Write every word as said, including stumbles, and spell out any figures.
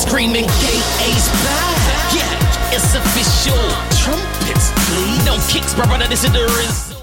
screaming K A's back. Yeah, it's official. Trumpets, please. No kicks, brother, this is the RZA.